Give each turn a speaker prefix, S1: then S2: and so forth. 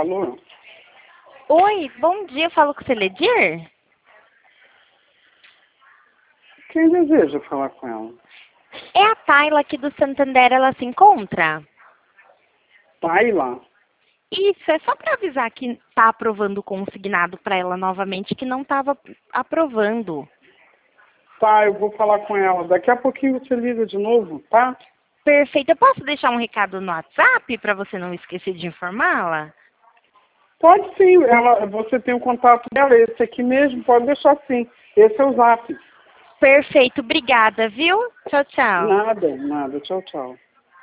S1: Alô?
S2: Oi, bom dia, eu falo com o Celedir?
S1: Quem deseja falar com ela?
S2: É a Tayla aqui do Santander, ela se encontra?
S1: Tayla?
S2: Isso, é só para avisar que tá aprovando o consignado para ela novamente, que não estava aprovando.
S1: Tá, eu vou falar com ela. Daqui a pouquinho você liga de novo, tá?
S2: Perfeito, eu posso deixar um recado no WhatsApp para você não esquecer de informá-la?
S1: Pode sim, você tem o contato dela, esse aqui mesmo, pode deixar sim. Esse é o Zap.
S2: Perfeito, obrigada, viu? Tchau, tchau.
S1: Nada, nada. Tchau, tchau.